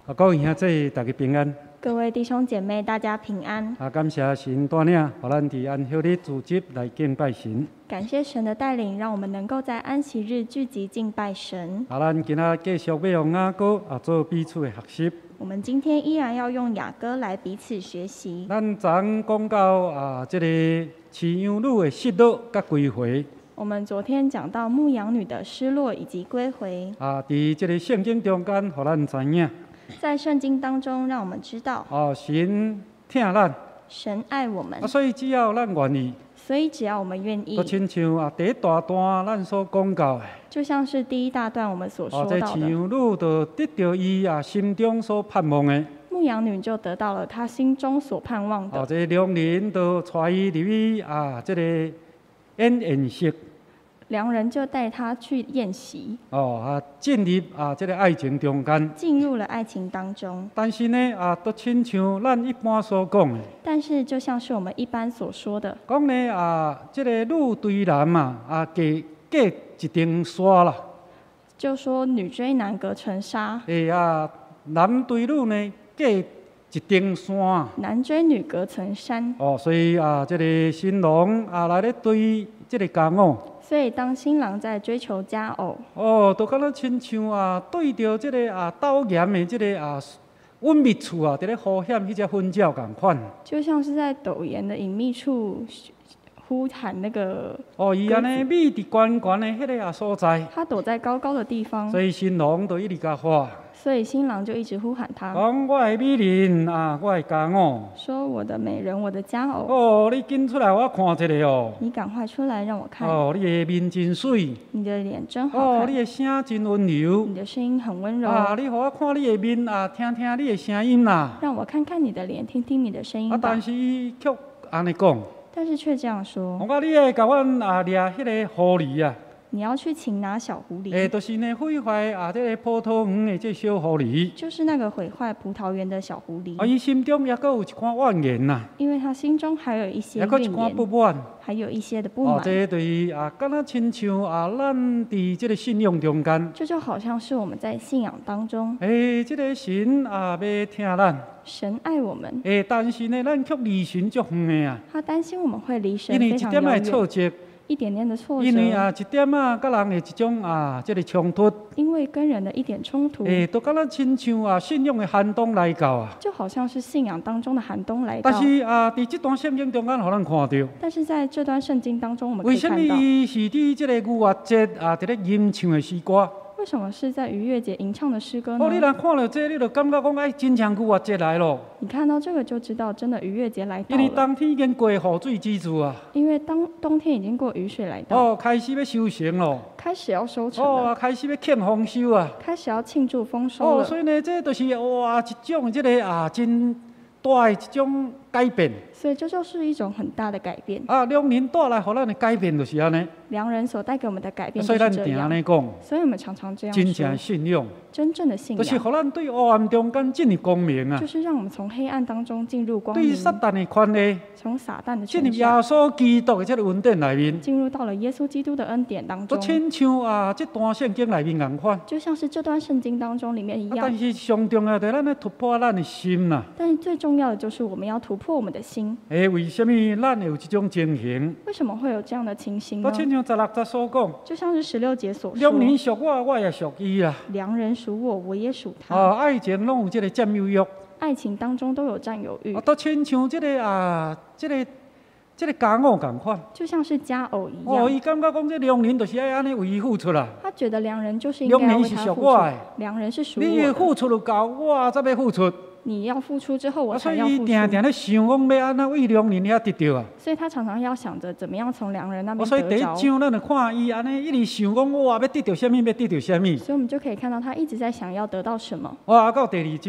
各位兄弟，大家平安。 各位弟兄姐妹，大家平安。 感谢神带领，互咱伫安息日组织来敬拜神。 感谢神的带领，让我们能够在安息日聚集敬拜神。 咱今仔继续要用雅歌做彼此的学习。 我们今天依然要用雅歌来彼此学习。 咱昨讲到这个饲养女的失落甲归回。 我们昨天讲到牧羊女的失落以及归回。 伫这个圣经中间，互咱知影。 在圣经当中，让我们知道， 神疼咱， 神爱我们， 所以只要咱愿意， 所以只要我们愿意， 就亲像第一大段咱所讲到的， 就像是第一大段我们所说到这的， 饲养女就得到伊心中所盼望的， 牧羊女就得到了她心中所盼望的。 这良人就带伊入去这个宴席。 良人就带他去宴席， 进入这个爱情中间， 进入了爱情当中。 但是呢，都亲像咱一般所讲的， 但是就像是我们一般所说的， 讲呢这个女对男隔一层纱啦， 就说女追男隔层纱， 男对女呢隔一层山， 男追女隔层山。 所以这个新郎来咧对这个佳偶。 所以，当新郎在追求佳偶， 就敢若亲像对着这个斗岩的这个隐秘处伫咧呼喊迄只婚叫共款。 就像是在陡岩的隐秘处呼喊那个。 伊安尼秘伫悬悬的迄个所在。 他躲在高高的地方。 所以新郎就一直甲喊。 所以新郎就一直呼喊他， 讲我的美人我的佳偶， 说我的美人，我的佳偶。 你紧出来，我看一下哦。 你赶快出来让我看。 你的面真水。 你的脸真好看。 你的声真温柔。 你的声音很温柔。 你给我看你的面听听你的声音啦。 让我看看你的脸，听听你的声音吧。 但是却安尼讲。 但是却这样说。 我讲你会甲阮掠迄个狐狸啊。 你要去擒拿小狐狸， 就是呢毁坏这个葡萄园的这小狐狸， 就是那个毁坏葡萄园的小狐狸。 伊心中也阁有一款怨言呐， 因为他心中还有一些怨言， 也阁一款不满， 还有一些的不满。 这对敢若亲像咱伫这个信仰中间， 这就好像是我们在信仰当中， 这个神要听咱， 神爱我们， 但是呢，咱却离神足远的他担心我们会离神非常遥远， 因为一点的挫折。 一点点的挫折， 因为一点甲人的一种这个冲突， 因为跟人的一点冲突， 都敢若亲像信仰的寒冬来到就好像是信仰当中的寒冬来到。 但是伫这段圣经中间，互咱看到， 但是在这段圣经当中，我们可以看到， 为什么伊是伫这个逾越节伫咧吟唱的诗歌？ 为什么是在逾越节吟唱的诗歌呢？ 你若看到这，你就感觉讲，真像逾越节来咯。 你看到这个就知道，真的逾越节来到了。 因为冬天已经过雨水之子啊。 因为冬天已经过雨水来到。 开始要收成咯。 开始要收成了。 开始要庆丰收啊。 开始要庆祝丰收了。 所以呢，这就是一种这个真大的一种改变。 所以这就是一种很大的改变。 良人带来互咱的改变就是安尼。 良人所带给我们的改变就是这样。 所以咱定安尼讲。 所以我们常常这样说。 真正信仰。 真正的信仰。 就是互咱对黑暗中间进入光明啊。 就是让我们从黑暗当中进入光明。 对撒旦的权利。 从撒旦的进入耶稣基督的这个恩典里面。 进入到了耶稣基督的恩典当中。 就亲像这段圣经里面共款。 就像是这段圣经当中里面一样。 但是上重要的，咱要突破咱的心呐。 但是最重要的就是我们要突破我们的心。 为什么咱有这种情形？ 为什么会有这样的情形呢？ 就亲像16节所讲， 就像是16节所说， 良人属我，我也属伊啦。 良人属我，我也属他。 爱情拢有这个占有欲。 爱情当中都有占有欲。 都亲像这个佳偶共款。 就像是佳偶一样。 伊感觉讲这良人就是要安尼为伊付出啦。 他觉得良人就是应该要为他付出。良人是属我的。 你付出就够，我才要付出。 你要付出之后，我才要付出。 所以伊定定咧想讲要安怎为良人遐得到啊。 所以他常常要想着怎么样从良人那边得着。 所以第一章咱就看伊安尼一直想讲，我要得到什么，要得到什么。 所以我们就可以看到他一直在想要得到什么。 到第2章。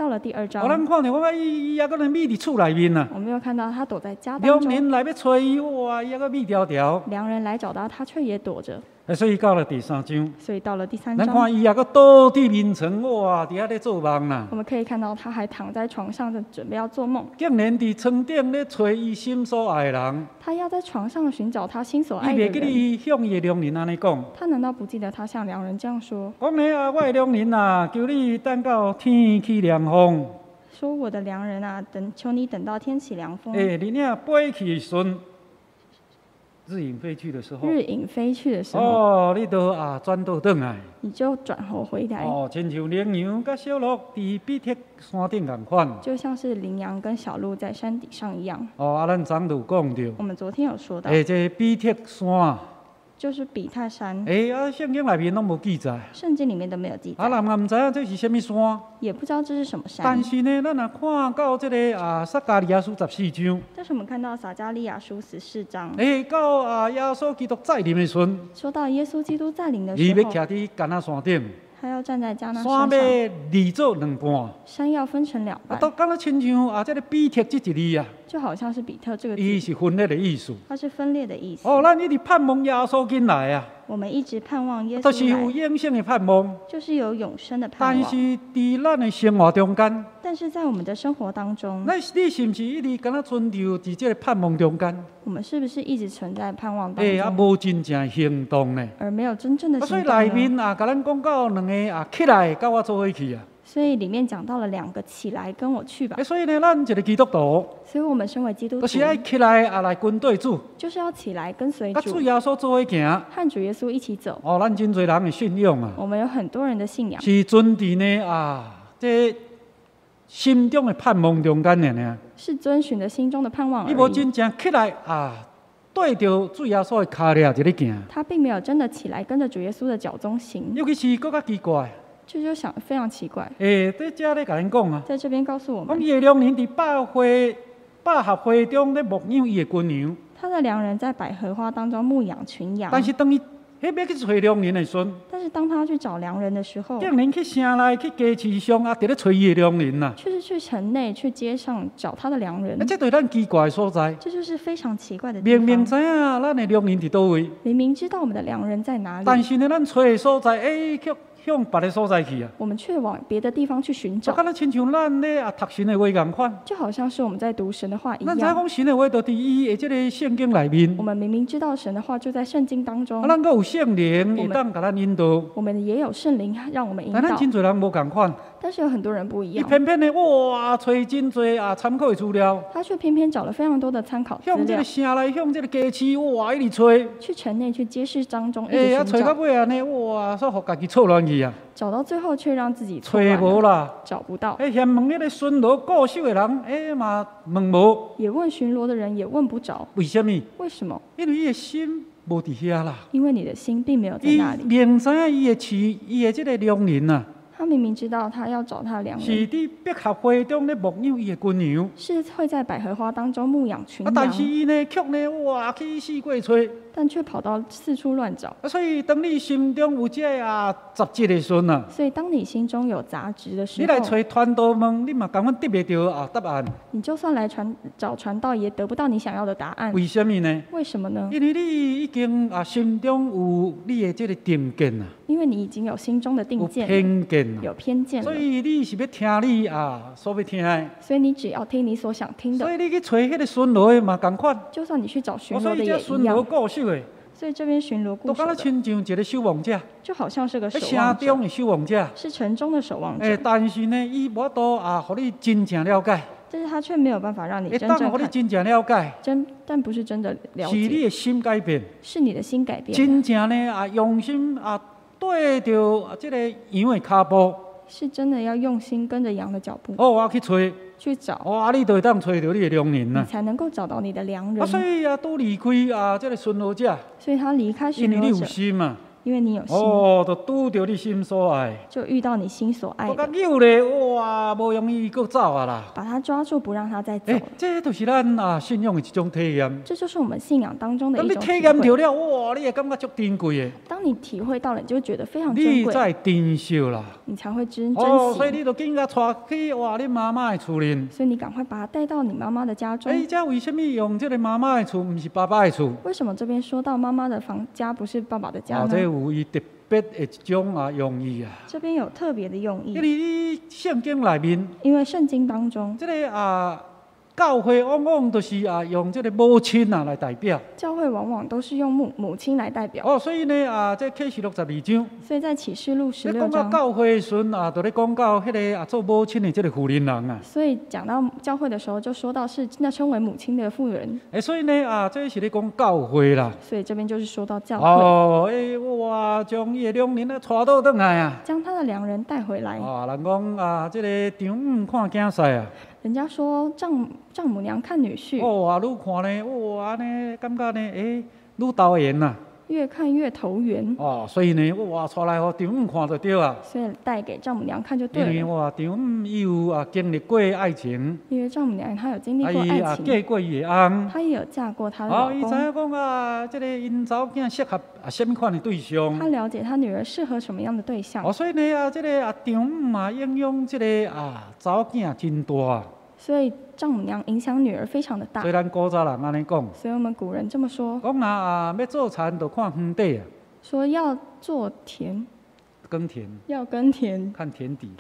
到了第2章， 咱看到我伊还搁咧秘伫厝内面啊， 我们又看到他躲在家当良中， 人来要找伊，哇，伊还搁秘条条。 良人来找他，他却也躲着。 所以到了第3章， 所以到了第3 咱章， 看伊还搁倒伫眠床，哇，伫遐咧做梦啦。 我们可以看到他还躺在床上，准备要做梦。 竟然伫床顶咧找伊心所爱的人， 他要在床上寻找他心所伊爱的袂记人。 你向伊的良人安尼讲， 他难道不记得他向良人这样说？ 讲咧啊，我的良人啊，求你等到天气凉风， 说我的良人啊，求你等到天起凉风， 日领飞去的时阵，日影飞去的时候， 日影飞去的时候， 哦，你都转倒转来。 你就转头回来， 哦，亲像羚羊甲小鹿伫比特山顶共款。 就像是羚羊跟小鹿在山顶上一样。 哦，咱昨就有讲着， 我们昨天有说到， 这比特山， 就是比泰山， 圣经内面拢无记载。 圣经里面都没有记载， 咱也毋知影这是啥物山， 也不知道这是什么山。 但是呢，咱若看到这个撒迦利亚书14章， 但是我们看到撒迦利亚书14章， 到耶稣基督再临的时阵， 说到耶稣基督再临的伊要时候， 徛伫橄榄山顶， 他要站在迦南山山上， 要二做2半， 山要分成2半， 都敢若亲像这个比特这一字啊， 就好像是比特这个伊字， 是分裂的意思。 它是分裂的意思。 咱一直盼望耶稣紧来啊， 我们一直盼望耶都是有稣来， 永生的盼望。 就是有永生的盼但是望。 伫咱的生活中间， 但是在我们的生活当中， 你是毋是一直敢若存留伫这个盼望中间？ 我们是不是一直存在盼望当中， 无真正行动呢？ 而没有真正的所以行动呢？ 内面甲咱讲到2个起来，甲我做伙去啊。 所以里面讲到了2个起来跟我去吧。 所以呢，咱一个基督徒， 所以我们身为基督徒， 都是爱起来来跟对主， 就是要起来跟随主甲主，耶稣做伙行。 和主耶稣一起走。 咱真侪人的信仰啊， 我们有很多人的信仰是存伫呢这心中的盼望中间的呢。 是遵循着心中的盼望而你无已， 真正起来对着主耶稣的脚掠一咧行。 他并没有真的起来跟着主耶稣的脚踪行， 尤其是更较奇怪， 这就想非常奇怪。 在这咧甲咱讲啊， 在这边告诉我们， 讲伊的良人伫百合花中咧牧养伊的群羊， 他的良人在百合花当中牧养群羊， 但是当伊要去找良人的时阵， 但是当他去找良人的时候， 竟然去城内去街市上伫咧找伊的良人呐。 却是去城内去街上找他的良人， 这对咱奇怪的所在。 这就是非常奇怪的地方。 明明知影咱的良人伫倒位， 明明知道我们的良人在哪里， 但是呢，咱找的所在，却向别个所在去啊。 我们却往别的地方去寻找， 就敢若亲像咱咧读神的话共款。 就好像是我们在读神的话一咱知影样。 讲神的话，就伫伊的这个圣经内面我。们明明知道神的话就在圣经当中， 咱阁有圣灵会当甲咱引导， 我们也有圣灵让我们引但咱导， 真侪人无共款。 但是有很多人不一伊样， 偏偏呢，哇，找真侪参考的资料， 他却偏偏找了非常多的参考资料向这个，城内，向这个街市，哇，一直找， 去城内去街市当中一直找到寻找， 尾安尼，哇，说互家己错乱去啊， 找到最后却让自己找错乱了， 无啦。 找不到。 嫌问迄个巡逻固守的人，嘛问无， 也问巡逻的人也问不着， 为什么？ 为什么？ 因为伊的心无伫遐啦。 因为你的心并没有在伊那里。 明知影伊的这个良人啊， 他明明知道他要找他的良是人， 伫百合花中咧牧养伊的群羊， 是会在百合花当中牧养群但是羊， 伊呢，却呢，哇，去四界找。 但却跑到四处乱找。 所以当你心中有这杂质的时阵啊， 所以当你心中有杂质的时你来候， 找传道问，你嘛根本得袂到答案。 你就算来找传道，也得不到你想要的答案。 为什么呢？ 为什么呢？ 因为你已经心中有你的这个定见啊， 因为你已经有心中的有定见了， 偏见啊， 有偏见了， 所以你是要听你所要听的。 所以你只要听你所想听的。 所以你去找迄个巡逻的嘛共款， 就算你去找巡所以逻的也这巡逻一样。 固守的， 所以这边巡逻固守都敢若的， 亲像一个守望者， 就好像是个守喺望者， 城中的守望者。 是城中的守望者， 但是呢，伊无多互你真正了解， 但是他却没有办法让你会当真正看互你真正了解， 但不是真的了是你解， 的心改变， 是你的心改变了， 真正呢用心对着这个羊的脚步， 是真的要用心跟着羊的脚步我去找， 去找， 哇，你就会当找到你的良人你啦。 才能够找到你的良所人。 以拄离开这个巡逻者， 所以他离开巡因为你有逻者， 心嘛， 因为你有心， 哦，就拄着你心所爱， 就遇到你心所爱我甲的， 扭咧，哇，无容易佫走啊啦。 把他抓住，不让他再走了。 这就是咱信仰的一种体验。 这就是我们信仰当中的当你一种体会。 体验着了，哇，你会感觉足珍贵的， 当你体会到了，你就会觉得非常珍贵， 你才珍惜啦。 你才会珍所以惜。 你就紧甲带去哇，你妈妈的厝里。 所以你赶快把他带到你妈妈的家中。 这为什么用这个妈妈的厝，毋是爸爸的厝？ 为什么这边说到妈妈的房家不是爸爸的家呢？ 这有伊特别的一种用意啊。 这边有特别的用因意， 为你圣经内面， 因为圣经当中， 这个教会往往都是用这个母亲来代表。 教会往往都是用母亲来代表。 所以呢这启示录12章， 所以在启示录你 16 讲到章， 教会的时阵就咧讲到迄个做母亲的这个妇人人啊。 所以讲到教会的时候，就说到是那称为母亲的妇人。 所以呢这是咧讲教会啦。 所以这边就是说到教会。 哇，将伊的两人带倒转来啊。 将他的两人带回来。 人讲这个丈母看囝婿啊。 人家说丈母娘看女婿。 愈看呢，安尼感觉呢，愈投缘呐。 越看越投缘。 所以呢，带来互丈母看就对啊。 所以带给丈母娘看就对了。 因为丈母伊有经历过爱情。 因为丈母娘她有经历过爱情。 嫁过伊的翁。 她也有嫁过她的老公。 伊知影讲这个因查某囝适合什么款的对象。 她了解她女儿适合什么样的对象。 所以呢这个丈母影响这个查某囝真大。 所以丈母娘影响女儿非常的大。 所以咱古早人安尼讲。 所以我们古人这么说。 讲要做田，就看园地啊。 说要做田。 耕田。 要耕田。 看田地。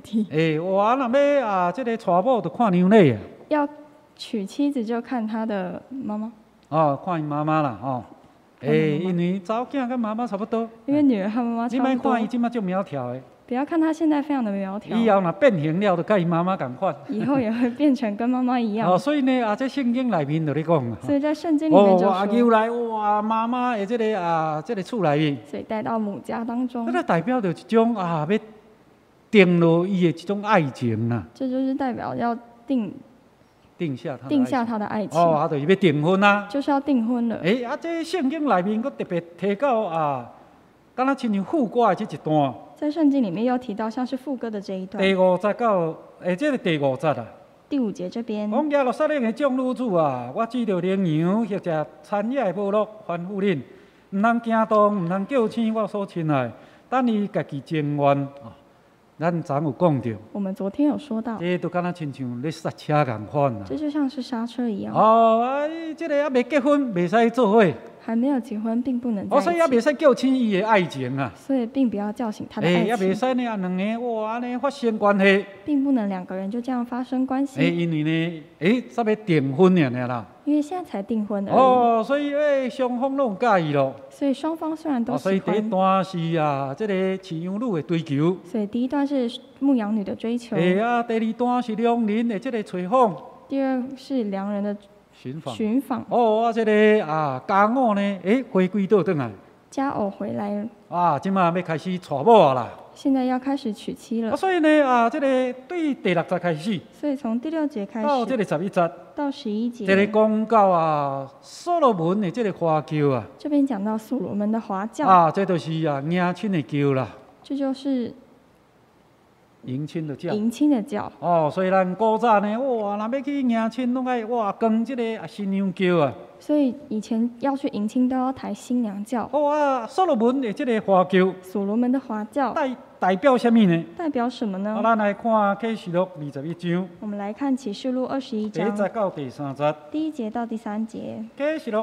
要娶妻子就看她的妈妈。 看伊妈妈啦因为查某囝跟妈妈差不多。 因为女儿和妈妈差不多。 你莫看伊即马足苗条的。 不要看她现在非常的苗条。 以后若变形了，就跟伊妈妈同款。 以后也会变成跟妈妈一样。 所以呢这圣经内面就咧讲。 所以在圣经里面就说。 入来妈妈的这个厝内面。 所以带到母家当中。 这代表着一种要定落伊的一种爱情啦。 这就是代表要定下他的爱情。 就是要订婚啦。 就是要订婚了。 这圣经内面佫特别提到敢若亲像副歌的这一段。 在圣经里面又提到像是副歌的这一段。 第5节到这个第5节啊。 第5节这边。 讲耶路撒冷的众女子啊，我指着羚羊或者田野的母鹿吩咐恁，唔通惊动，唔通叫醒我所亲爱，等伊家己情愿。咱昨有讲到。 我们昨天有说到。 这都敢若亲像咧刹车共款啦。 这就像是刹车一样。 这个还未结婚，袂使做伙。 还没有结婚，并不能在一起。 所以也袂使叫醒伊的爱情啊。 所以并不要叫醒他的爱情。 也袂使呢，两个安尼发生关系。 并不能2个人就这样发生关系。 因为呢，才要订婚尔啦。 因为现在才订婚而已。 所以双方拢介意咯。 所以双方虽然都喜欢。 所以第一段是这个饲养女的追求。 所以第一段是牧羊女的追求。 第2段是良人的这个找访。 第2是良人的寻访。 这个家偶呢，回归倒转来。 家偶回来了。 即马要开始娶某啦。 现在要开始娶妻了。 所以呢，这个对第6节开始。 所以从第6节开始。 到这个11节。 到11节。 这个讲到所罗门的这个花轿啊。 这边讲到所罗门的华轿。 这就是迎亲的轿啦。 这就是迎亲的轿。 迎亲的轿。 所以咱古早呢，若要去迎亲，拢爱扛这个新娘轿啊。 所以以前要去迎亲都要抬新娘轿。 所罗门的这个花轿。 所罗门的华轿。 代表什么呢？ 代表什么呢？ 咱来看启示录21章。 我们来看启示录21章。 第1节到第3节。 第1节到第3节。 启示录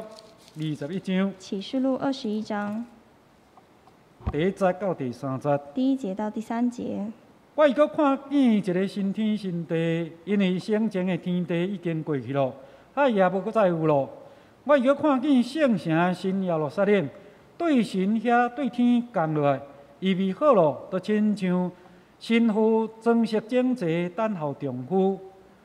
21章。 启示录21章。 第1节到第3节。 第1节到第3节。 我又搁看见一个新天新地，因为先前的天地已经过去了，海也无搁再有了。我又搁看见圣城新耶路撒冷，对神遐对天降落来，预备好了，就亲像新妇装饰整齐，等候丈夫。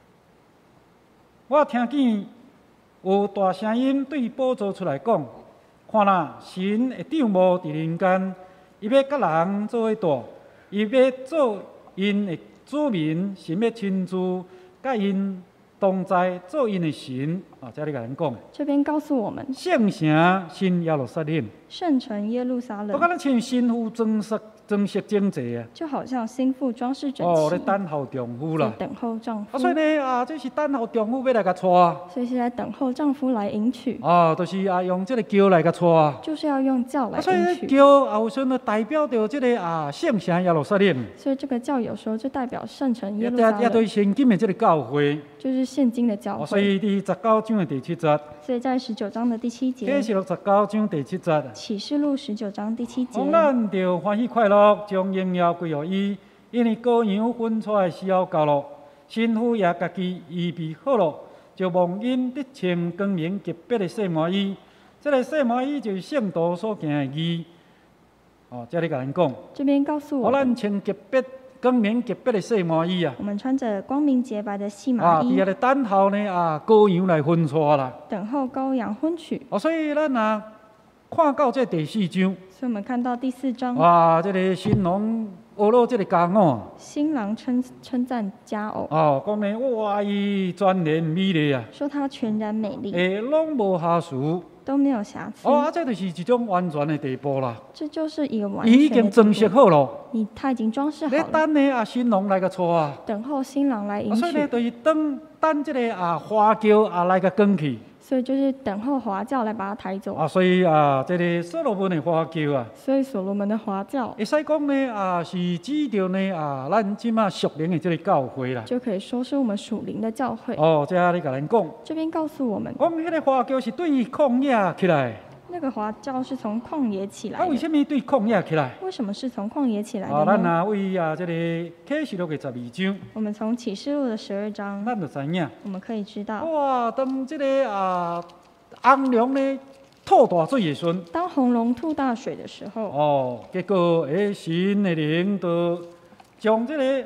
我听见有大声音对宝座出来讲：看啦，神会掌无伫人间，伊要甲人做伙住，伊要做因的子民，神要亲自甲因同在做因的神啊，这里甲咱讲， 这边告诉我们， 圣城新耶路撒冷， 圣城耶路撒冷我敢若像新妇装饰整齐啊， 就好像新妇装饰整哦，咧齐， 等候丈夫啦。 在等候丈夫， 所以呢这是等候丈夫要来甲带， 所以是在等候丈夫来迎娶， 就是用这个轿来甲带。 就是要用轿来所以呢， 迎娶。 轿有时候代表着这个圣城耶路撒冷， 所以这个轿有时候就代表圣城耶也路撒冷， 对现今的这个教会。 就是现今的教所会。 以第19章的第7节， 所以在19章的第7节， 启示录19章第7节。 启示录19章第7节， 咱就欢喜快乐，将荣耀归予伊，因为羔羊分出的时候到了，新妇也家己预备好了，就望因得穿光明洁白的细麻衣。这个细麻衣就是圣徒所行的义。这里甲咱讲， 这边告诉我咱们， 穿洁白、光明洁白的细麻衣啊。 我们穿着光明洁白的细麻衣， 伫遐咧等候呢羔羊来分出啦。 等候羔羊婚娶。 所以咱看到这第4章， 所以我们看到第4章， 这个新郎学了这个佳偶， 新郎称赞佳偶， 讲呢，哇，伊全然美丽啊， 说她全然美丽， 拢无瑕疵。 都没有瑕疵。 这就是一种完全的地步啦。 这就是一个完伊已全的经装饰地步。 好了， 他已经装饰好咧了， 等呢新郎来甲带啊。 等候新郎来迎所以呢， 娶。 就是等这个花轿来甲赶去。 所以就是等候华轿来把他抬走。 所以这个所罗门的花轿啊， 所以所罗门的华轿会使讲呢是指着呢咱即马属灵的这个教会啦。 就可以说是我们属灵的教会。 这里甲咱讲， 这边告诉我们， 讲迄个花轿是对旷野起来。 那个华轿是从旷野起来的。 为什么对旷野起来？ 为什么是从旷野起来的咱呢？ 为这个启示录的12章， 我们从启示录的12章， 咱就知影。 我们可以知道， 当这个红龙呢吐大水的时阵， 当红龙吐大水的时候， 结果神的灵就将这个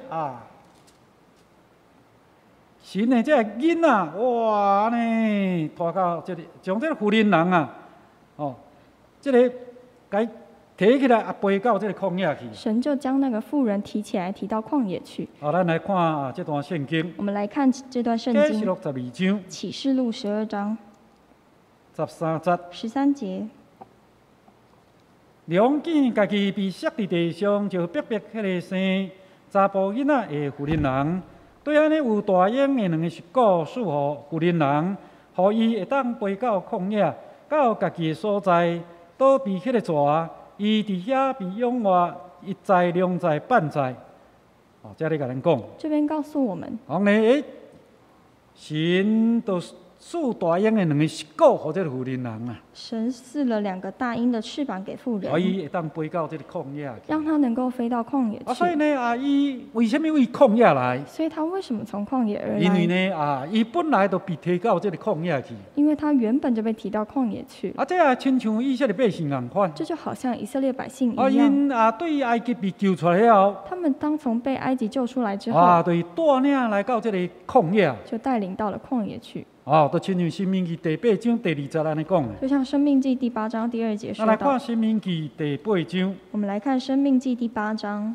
神的这个囡仔，安尼拖到这个，将这个妇人人这个该提起来背到这个旷野去。 神就将那个妇人提起来，提到旷野去。 咱来看这段圣经。 我们来看这段圣经， 启示录12章启示录12章 13节。 13节， 良见家己被摔伫地上，就逼迫迄个生查甫囡仔的妇人人，对安尼有大鹰的两个石鼓赐予妇人人，互伊会当飞到旷野，到家己的所在，倒避迄个蛇，伊伫遐被永活一载、两载、半载。这里甲咱讲， 这边告诉我们， 讲呢，神都赐大鹰的两个石鼓，互这个妇人人啊。 神赐了2个大鹰的翅膀给妇人， 伊会当飞到这个旷野去。 让他能够飞到旷野去。 所以呢，伊为什么为旷野来？ 所以他为什么从旷野而来？ 因为呢，伊本来就被提到这个旷野去。 因为他原本就被提到旷野去。 这亲像以色列百姓共款。 这就好像以色列百姓一样。 因对埃及被救出来了。 他们当从被埃及救出来之后， 对，带领来到这个旷野。 就带领到了旷野去。 都亲像《申命记》第8章第2节安尼讲的。 就像《生命记》第8章第2节说到。 来看《申命记》第8章。 我们来看《生命记》第8章。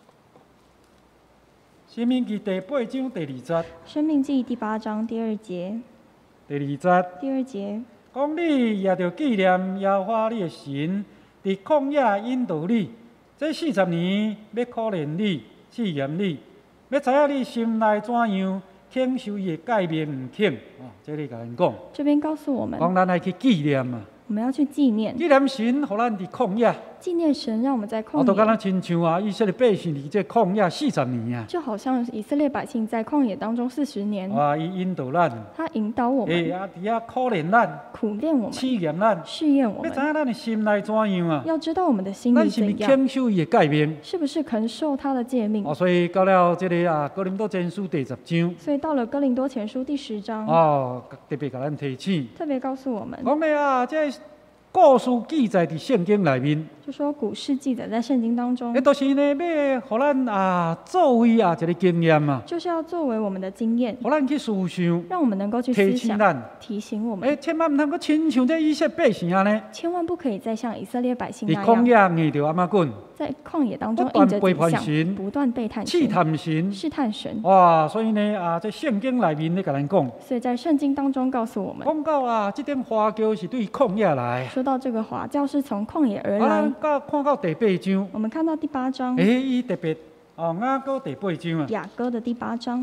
《申命记》第8章第2节。《 生命记》第8章第2节。 第2节。 第2节。 讲你也着纪念耶和华你的神，伫旷野引导你，这40年要考验你、试验你，要知影你心内怎样。肯受伊的诫命唔肯，这里甲咱讲。 这边告诉我们， 讲咱来去纪念啊。 我们要去纪念。 纪念神，互咱伫旷野。 纪念神，让我们在旷野。 都敢若亲像以色列百姓伫这旷野40年啊。 就好像以色列百姓在旷野当中40年。 伊引导咱。 他引导我们。 伫遐考验咱。 苦练我们。 试验咱。 试验我们。 要知影咱的心内怎样啊？ 要知道我们的心里怎样。 咱是肯受伊的诫命？ 是不是肯受他的诫命？ 所以到了这个哥林多前书第10章。 所以到了哥林多前书第10章。 特别甲咱提醒。 特别告诉我们。 讲咧这故事记载伫圣经内面。 就说古事记载在圣经当中都是呢要互咱作为一个经验嘛， 就是要作为我们的经验， 互咱去思想， 让我们能够去提思想， 醒咱。 提醒我们， 千万唔通阁亲像这以色列百姓呢， 千万不可以再像以色列百姓伫那样， 旷野硬着阿妈滚， 在旷野当中不断应着背景象， 叛神不断背叛试神， 探神。 试探神。 哇，所以呢这圣经内面咧甲咱讲， 所以在圣经当中告诉我们， 讲到这点花轿是对旷野来。 说到这个华教是从旷野而咱来。 看到第8章， 我们看到第8章， 伊特别雅歌第8章啊， 雅歌的第8章，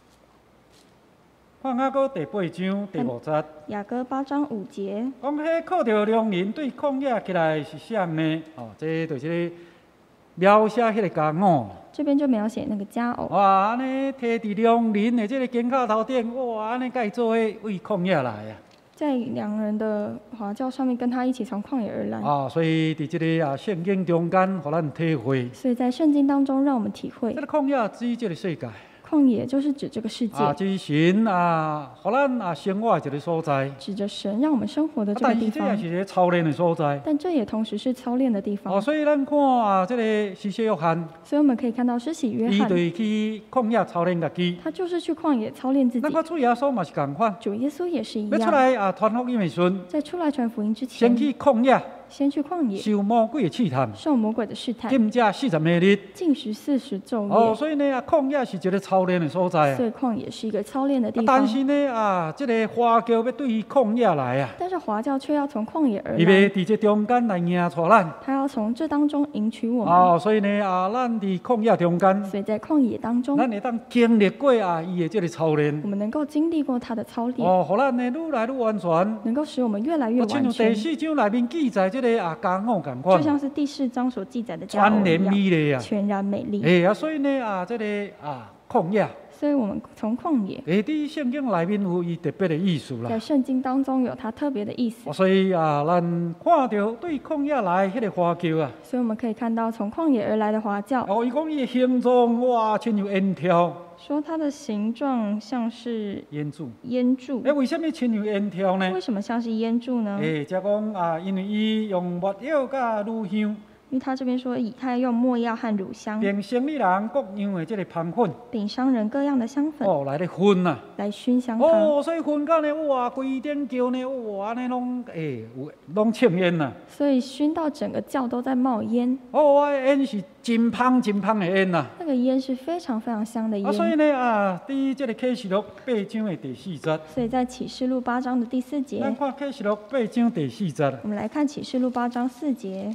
看雅歌第8章第5节， 雅歌8章5节， 讲迄靠着良人对旷野起来是啥呢？这就是咧描写迄个家偶。 这边就描写那个佳偶， 哇，安尼摕伫良人的这个肩胛头顶，哇，安尼甲伊做伙为旷野来啊！ 在两人的华教上面跟他一起从旷野而来。 所以伫这个圣经中间，互咱体会， 所以在圣经当中让我们体会这，个旷野指这个世界。 旷野就是指这个世界， 指神互咱生活的一个所在。 指着神让我们生活的这个但是这也地方。 是一个操练的所在。 但这也同时是操练的地方。 所以咱看这个施洗约翰， 所以我们可以看到施洗约翰， 伊就是去旷野操练家己。 他就是去旷野操练自己咱。看主耶稣嘛是共款， 主耶稣也是一要出样， 来传福音的时阵， 在出来传福音之先前， 去旷野先去旷野受魔鬼的试探， 受魔鬼的试探， 禁食40日。 禁食40昼夜。 所以呢旷野是一个操练的所在所以旷野是一个操练的地方。 但是呢这个花轿要对旷野来啊， 但是华教却要从旷野而伊要来， 伫这中间来迎出咱。 他要从这当中迎娶我们。 所以呢咱伫旷野中间， 所以在旷野当中， 咱会当经历过伊的这个操练。 我们能够经历过他的操练， 互咱呢愈来愈完全。 能够使我们越来越亲像第完全。 4章内面记载这个家偶共款就，像是第4章所记载的佳偶全然一样， 美丽啊！ 全然美丽。 所以呢这个旷野， 所以我们从旷野， 伫圣经内面有伊特别的意思啦。 在圣经当中有它特别的意思。 所以咱看到对旷野来迄个花轿啊， 所以我们可以看到从旷野而来的华教， 伊讲伊的形状哇，亲像烟条。 说它的形状像是烟柱。 烟柱。 为什么亲像烟条呢？ 为什么像是烟柱呢？ 则讲因为伊用木药甲乳香， 因为他这边说他用没药和乳香， 并生理人各样的这个香粉， 并商人各样的香粉来咧熏啊。 来熏香它。 所以熏到呢，哇，规顶桥呢，哇，安尼拢呛烟呐。 所以熏到整个教都在冒烟。 烟是真香真香的烟呐。 那个烟是非常非常香的烟。 所以呢，伫这个启示录8章的第4节。 所以在启示录8章的第4节。 咱看启示录8章第4节。 我们来看启示录8章4节。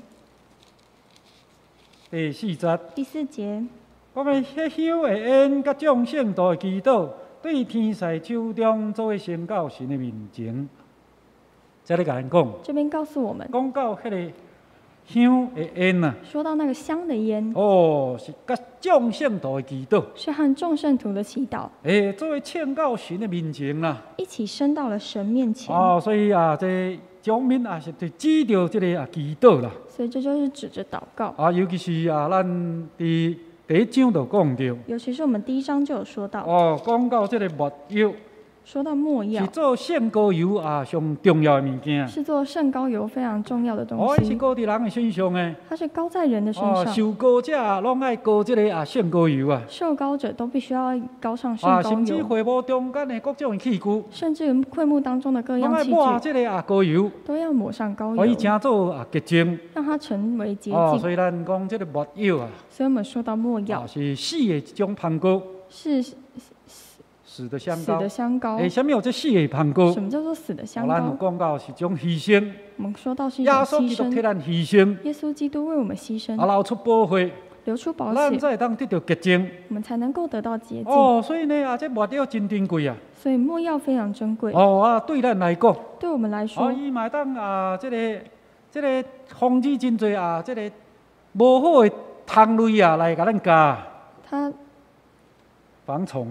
第4节。 第4节。 讲个迄香的烟，甲众圣徒的祈祷，对天使手中做为升到神的面前。再来甲咱讲。 这边告诉我们。 讲到迄个香的烟呐。 说到那个香的烟。 是甲众圣徒的祈祷。 是和众圣徒的祈祷。 作为献到神的面前啦。 一起升到了神面前。 所以这上面是对指着这个祈祷啦。 所以这就是指着祷告。 尤其是咱伫第1章就讲到。 尤其是我们第1章就有说到。 讲到这个木药。 说到没药， 是做圣膏油上重要的物件。 是做圣膏油非常重要的东西。 是膏伫人的身上的。 它是膏在人的身上。 受膏者拢爱膏这个圣膏油啊。 受膏者都必须要膏上圣膏油。 甚至会幕中间的各种器具。 甚至于会幕当中的各样器具。 抹这个膏油。 都要抹上膏油。 可以成做洁净。 让它成为洁净。 所以咱讲这个木药啊。 所以我们说到没药。 是死的一种香膏。 是。 死的香膏。 死的香膏。 什么有这死的香膏？ 什么叫做死的香膏？ 咱有讲到是一种牺牲。 我们说到是一种牺牲。 耶稣基督替咱牺牲。 耶稣基督为我们牺牲。 流出宝血。 流出宝血。 咱才当得到洁净。 我们才能够得到洁净。 所以呢，这木药真珍贵啊。 所以没药非常珍贵。 对咱来讲。 对我们来说。 伊嘛当这个防止真侪这个无好的虫类来甲咱咬。 它。 防虫。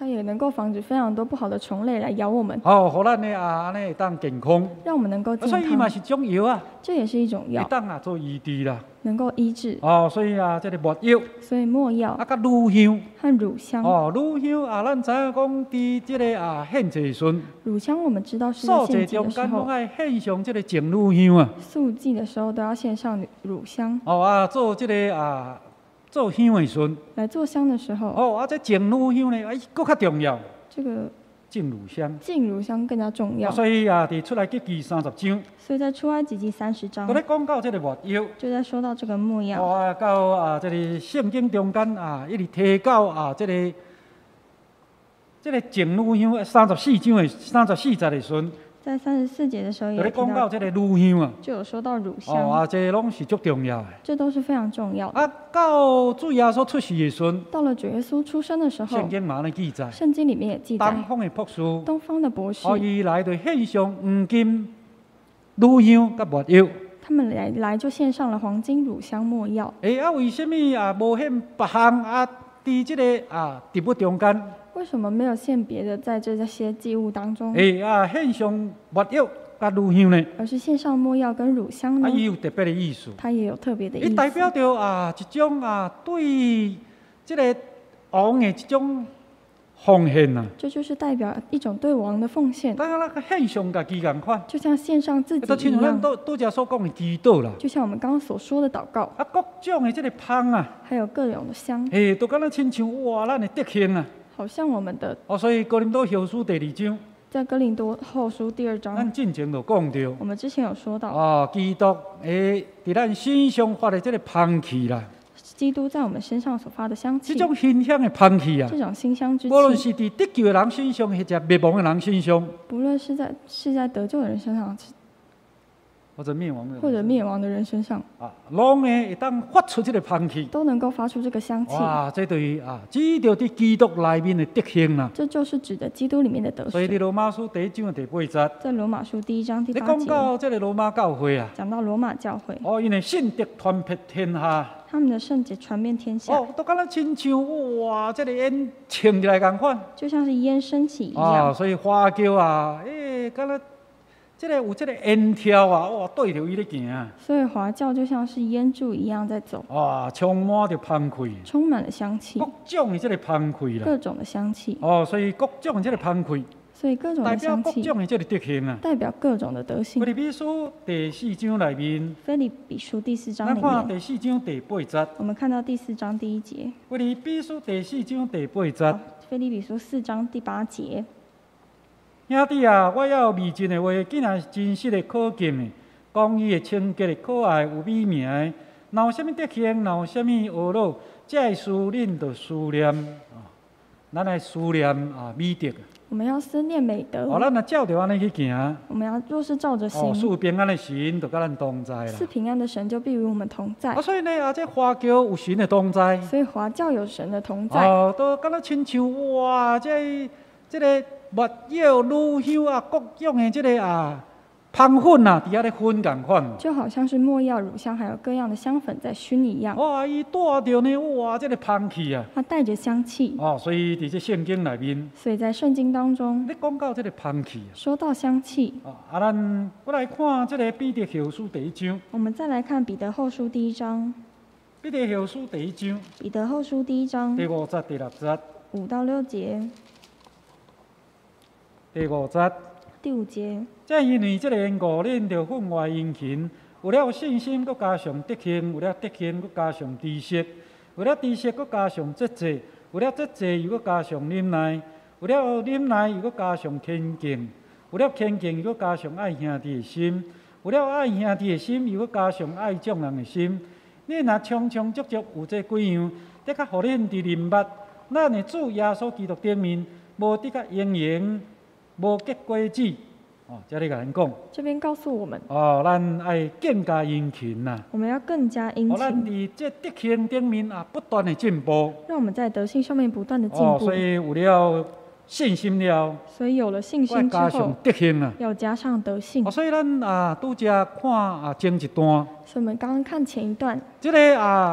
它也能够防止非常多不好的虫类来咬我们， 互咱的安尼会当健康。 让我们能够健所以伊嘛康。 是种药啊， 这也是一种会药， 当做医治啦。 能够医治。 所以这个没药， 所以没药甲乳香。 和乳香， 乳香咱知影讲，伫这个献祭时， 乳香我们知道是在素祭献祭的时中间拢候， 爱献上这个净乳香啊。 素祭的时候都要献上乳香。 做这个做香的时， 来做香的时候， 这净乳香呢，搁较重要。 这个净乳香。 净乳香更加重要。 所以伫出来记记30章， 所以在出埃及记30章都咧讲到这个没药。 就在说到这个没药。 到这个圣经中间一直提到这个净乳香34章的34节的时， 在34节的时候就也提到， 咧讲到这个乳香啊。 就有说到乳香， 这拢是足重要的。 这都是非常重要的。 到主耶稣出世的时， 到了主耶稣出生的时候， 圣经嘛咧记载， 圣经里面也记载， 东方的博士， 东方的博士， 伊来就献上黄金、乳香甲没药。 他们来就献上了黄金、乳香、没药。 为什么无献别项伫这个植物中间？ 为什么没有献别的在这些祭物当中？ 献上没药甲乳香呢？ 而是献上没药跟乳香呢？ 伊有特别的意思。 它也有特别的意伊思。 代表着一种对这个王的一种奉献啊。 这就是代表一种对王的奉献。 当然，献上家己共款。 就像献上自己亲像一样。 咱拄则所讲的祈祷啦。 就像我们刚刚所说的祷告。 各种的这个香啊。 还有各种的香。 都敢若亲像咱的德行啊。 好像我们的。 所以哥林多后书第2章。 在哥林多后书第2章。 咱之前就讲到。 我们之前有说到。 基督伫咱身上发的这个香气啦。 基督在我们身上所发的香气。 这种馨香的香气啊。 这种馨香之气。 无论是伫得救的人身上，或者灭亡的人身上。 不论是在得救的人身上。 或者灭亡的人身上， 拢会当发出这个香气， 都能够发出这个香气。 这对于指着伫基督内面的德行啦。 这就是指的基督里面的德行。 所以，伫罗马书第1章第8节， 在罗马书第1章第8节， 你讲到这个罗马教会啊， 讲到罗马教会， 因为圣德传遍天下， 他们的圣洁传遍天下， 都敢若亲像这个烟冲起来共款， 就像是烟升起一样。 所以花轿敢若。这个有这个烟条对着伊咧行。 所以华教就像是烟柱一样在走。 充满着香气。 充满了香气。 各种的这个香气啦。 各种的香气。 所以各种的这个香气。 所以各种的香气。 代表各种的这个德行啊。 代表各种的德行。 腓立比书第4章内面。 腓立比书第4章里面。 咱看第4章第8节。 我们看到第4章第1节。 腓立比书第4章第8节。 腓立比书4章第8节。 兄弟我要未尽的话，既然是真实的、可敬的、公义的、清洁的、可爱、有美名的，若有啥物德行，若有啥物学老，这会思恁着思念咱来思念美德。 我们要思念美德。 咱若照着安尼去行。 我们要若是照着行。 赐平安的神就甲咱同在啦。 赐平安的神就必与我们同在。 所以呢，这华教有神的同在。 所以华教有神的同在。 都敢若亲像这个。没药、乳香各种的这个香粉伫遐咧熏共款， 就好像是没药、乳香，还有各样的香粉在熏一样。 伊带着呢，这个香气啊！ 它带着香气。 所以伫这圣经内面。 所以在圣经当中， 你讲到这个香气。 说到香气。 咱再来看这个彼得后书第1章。 我们再来看彼得后书第1章。 彼得后书第1章。 彼得后书第1章。 第5节、第6节。 5到6节。 第5节。 第5节。 正因为这个缘故，恁着分外殷勤，为了信心，搁加上德行；为了德行，搁加上知识；为了知识，搁加上节制；为了节制，又搁加上忍耐；为了忍耐，又搁加上虔敬；为了虔敬，又搁加上爱兄弟的心；为了爱兄弟的心，又搁加上爱众人的心。恁若充充足足有这几样，得较互恁伫认捌咱的主耶稣基督顶面，无得较应用。无结果子，这里甲咱讲。 这边告诉我们， 咱爱更加殷勤呐。 我们要更加殷勤。 咱伫这德行顶面不断的进步。 让我们在德性上面不断的进步。 所以有了信心了。 所以有了信心之后， 加上德行啊。 要加上德性。 所以咱拄则看前一段。 所以我们刚刚看前一段。 这个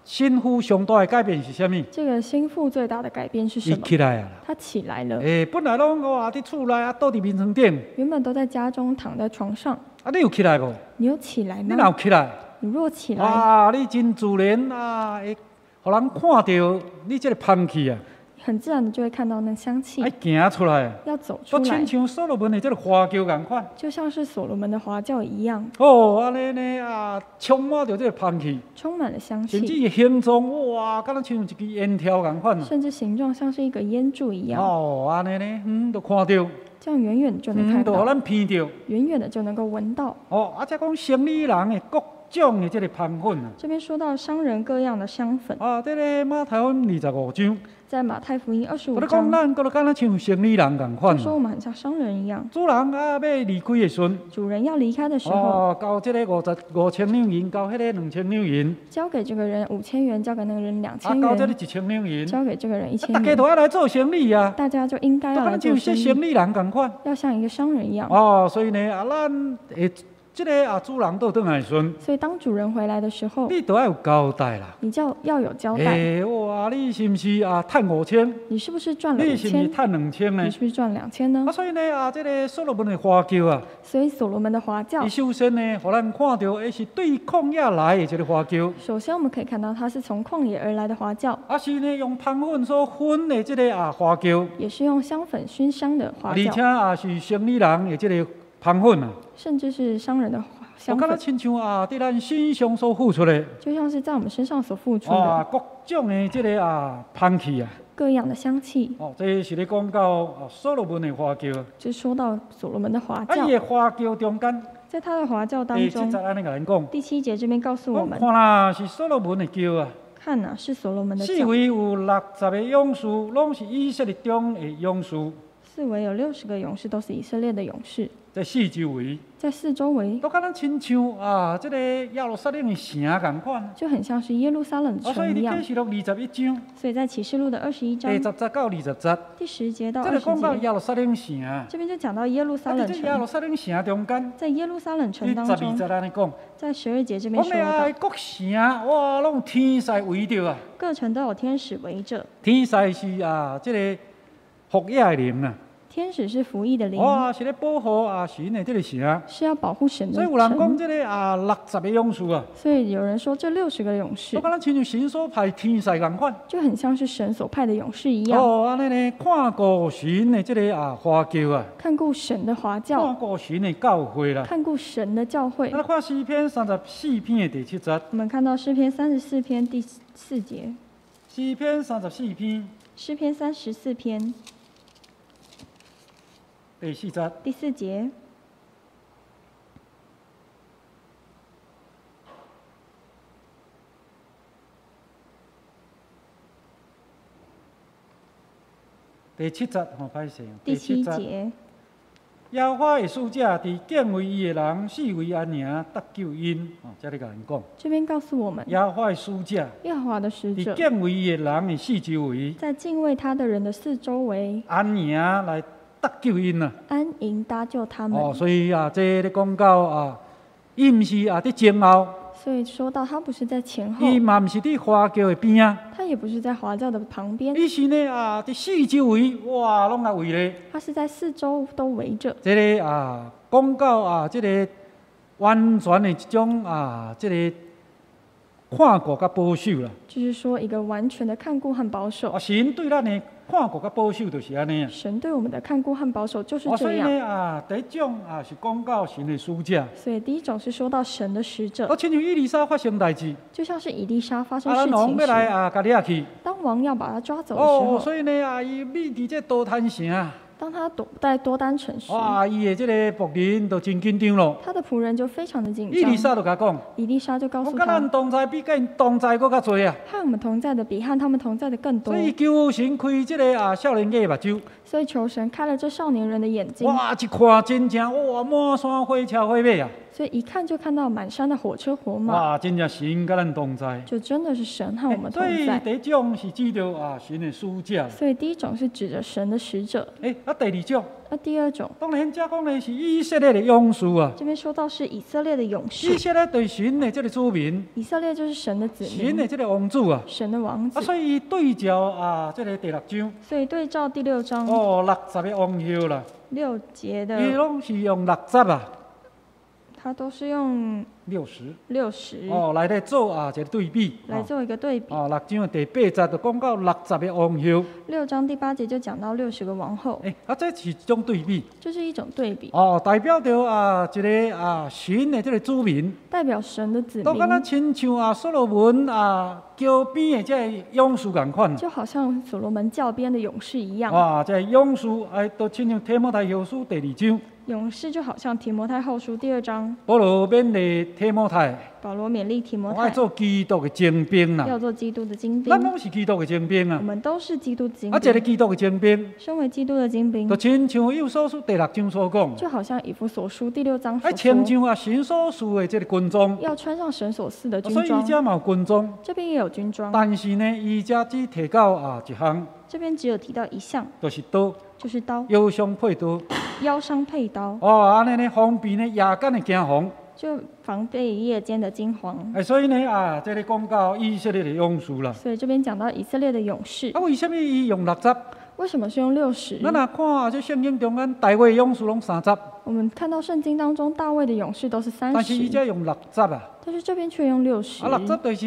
新妇上大的改变是啥物？ 这个心腹最大的改变是什伊么？ 起来啊啦！ 他起来了， 本来拢哇伫厝内啊，倒伫眠床顶， 原本都在家中躺在床上， 你有起来无？ 你有起来你若吗？ 有起来， 你若起来， 哇！你真自然啊，会互人看到你这个香气啊， 很自然的就会看到那香气爱行出来啊， 要走出都亲来， 像所罗门的这个花轿共款。 就像是所罗门的华教一样， 安尼呢啊，充满着这个香气， 充满了香甚至气， 伊形状哇，敢若像一支烟条共款啊。 甚至形状像是一个烟柱一样， 安尼呢，都看到， 这样远远就能看到， 都互咱闻到。 远远的就能够闻到。 再讲生理人的各种的这个香粉啊。 这边说到商人各样的香粉， 这个马太福音25章， 在马太福音我 25 咧讲章咱搁敢若像生理人共款就。说我们很像商人一样， 主人要离开的时阵， 主人要离开的时候， 交这个5000两银，交迄个2000两银， 交给这个人5000元，交给那个人2000 交这个元， 1000两银， 交给这个人1000 大家元， 都要来做生意啊， 大家就应该都敢要来做生意， 像说生理人共款。 要像一个商人一样。 所以呢，咱这个主人倒转来的时阵， 所以当主人回来的时候， 你都要有交代啦。 你就要有交代， 你是不是赚5000？ 你是不是赚了你是不是 5000？ 赚2000呢你？是不是赚2000呢？ 所以呢，这个所罗门的花轿啊， 所以所罗门的华教伊，首先呢，互咱看到，是对旷野来的这个花轿， 首先我们可以看到它是从旷野而来的华教， 是呢用香粉所熏的这个花轿， 也是用香粉熏香的华而且教， 是生理人的这个香粉啊， 甚至是商人的香敢若粉， 亲像伫咱身上所付出的， 就像是在我们身上所付出的各种的这个香气啊。 各样的香气。 这是咧讲到所罗门的花轿， 就说到所罗门的华教伊，的花轿中间在他的华教当第中 7，节安尼甲咱讲， 第7节这边告诉我们， 看啦是所罗门的轿啊。 看呐、是所罗门的四教， 围有60个勇士，拢是以色列中的勇士， 四围有60个勇士，都是以色列的勇士， 在四周围， 在四周围都敢咱亲像这个耶路撒冷的城共款。 就很像是耶路撒冷所以城一样你启。示录21章所以在启示录的21 第章 10节到20节， 第10节到这个讲到 20节， 耶路撒冷城。 这边就讲到耶路撒冷伫这耶路城， 撒冷城中间， 在耶路撒冷城第12 当中， 节安尼讲， 在12节这边讲说到， 各城哇，拢有天使围着啊。 各城都有天使围着， 天使是这个福音的灵啊， 天使是服役的灵， 是咧保护神的这个城。 是要保护神的所以有人讲城。 这个60个勇士啊。 所以有人说这60个勇士都敢咱亲像神所派天使共款。 就很像是神所派的勇士一样， 安尼呢，看顾神的这个花轿啊， 看顾神的华教， 看顾神的教会啦。 看顾神的教会。 咱看诗篇34篇的第7节， 我们看到诗篇34篇第4节， 诗篇34篇诗篇34篇第4节， 第4节， 第7节歹势， 第7节， 耶和华的使者伫敬畏伊的人四围安营得救因。这里甲人讲， 这边告诉我们， 耶和华的使者耶和华的使伫者敬畏伊的人的四周围在敬畏他的人的四周围安营来得救因啊。 安营搭救他们。 所以这咧讲到伊毋是伫前后， 所以说到他不是在前后， 伊嘛毋是伫花轿的边啊， 他也不是在华教的旁边， 伊是呢伫四周围哇，拢围咧。 他是在四周都围着。 这个讲到这个完全的一种这个看顾甲保守啦。 就是说，一个完全的看顾和保守。 神对咱的看顾甲保守就是安尼啊。 神对我们的看顾和保守就是所以这样。 呢第一种是讲到神的使者。 所以第一种是说到神的使者， 亲像以利沙发生代志， 就像是以利沙发生咱事情王要来时， 甲掠去。 当王要把他抓走的时候， 所以呢伊秘伫这多坦城啊。 当他躲在多丹城时， 伊的这个仆人就真紧张咯。 他的仆人就非常的紧以利张。 沙就甲讲， 以利沙就告诉我甲咱他， 同在比甲因同在搁较多啊。 和我们同在的比和他们同在的更多所。以求神开这个少年家的目睭。 所以求神开了这少年人的眼睛， 一看真正满山花车花马啊！ 所以一看就看到满山的火车火马， 哇，真正神甲咱同在。 就真的是神和我们同所以在。 第一种是指着神的使者。 所以第一种是指着神的使者， 第二种， 那第二种， 当然这讲的是以色列的勇士啊。 这边说到是以色列的勇以士， 色列对神的这个子民， 以色列就是神的子民， 神的这个王子啊。 神的王子。 所以对照这个第6章， 所以对照第6章 60个王后啦， 6节伊的， 拢是用60啊， 它都是用 60 60 来做一个对比。 来做一个对比。 6章的第8节就讲到60个王后。 6章第8节就讲到60个王后， 这是一种对比。 这是一种对比， 代表着一个神的这个子民， 代表神的子都敢若民， 亲像所罗门桥边的这个勇士共款。 就好像所罗门教边的勇士一样。 这勇士都亲像提摩太后书第2章， 勇士就好像提摩太后书第2章， 保罗勉励提摩太， 保罗勉励提摩爱太做基督的精兵啦。 要做基督的精咱兵。 拢是基督的精兵我啊！ 们都是基督精一个兵， 基督的精兵， 身为基督的精兵就，亲像以弗所书第6章所讲， 就好像以弗所书第6章所穿说， 上神所赐的这个军装。 要穿上神所赐的军所以伊装。 遮嘛有军装， 这边也有军装， 但是呢，伊遮只提到一项， 这边只有提到一项， 就是刀， 就是刀， 腰上配刀。 腰上配刀， 安尼呢方便呢夜间的惊防。 就防备夜间的惊惶。 所以呢这里讲到以色列的勇士啦。 所以这边讲到以色列的勇士， 为什么伊用60？ 为什么是用60？ 咱若看这圣经中间大卫的勇士拢30， 我们看到圣经当中大卫的勇士都是但是伊 30， 遮用60啊。 但是这边却用60。 60就是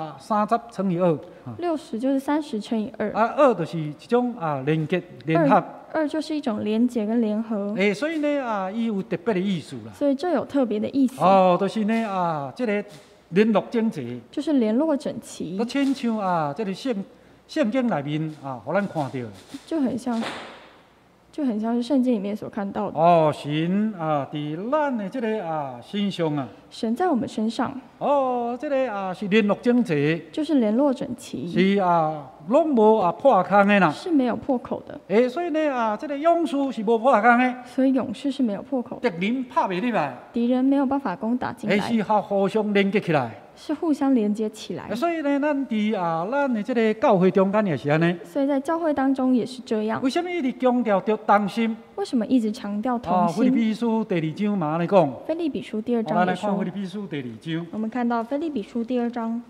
30乘以2。 60就是30乘以2， 2就是一种连结联合。 2就是一种连结跟联合， 所以呢伊有特别的意思啦。 所以这有特别的意思， 就是呢这个联络整齐， 就是联络整齐都，亲像这个圣经内面互咱看到的。 就很像是圣经里面所看到的。 神伫咱的这个身上啊， 神在我们身上， 这个是联络整齐， 就是联络整齐， 是拢无破空的啦。 是没有破口的， 所以呢这个勇士是无破空的， 所以勇士是没有破口的， 敌人拍袂入来， 敌人没有办法攻打进来， 是互相连接起来。 是互相连接起来。 所以呢，咱伫咱的这个教会中间也是安尼。 所以在教会当中也是这样。 为什么一直强调着同心？ 为什么一直强调同腓立心？ 比书第2章嘛安尼讲。 腓立比书第2 咱章也说来看腓立，比书第2章。 我们看到腓立比书第2章，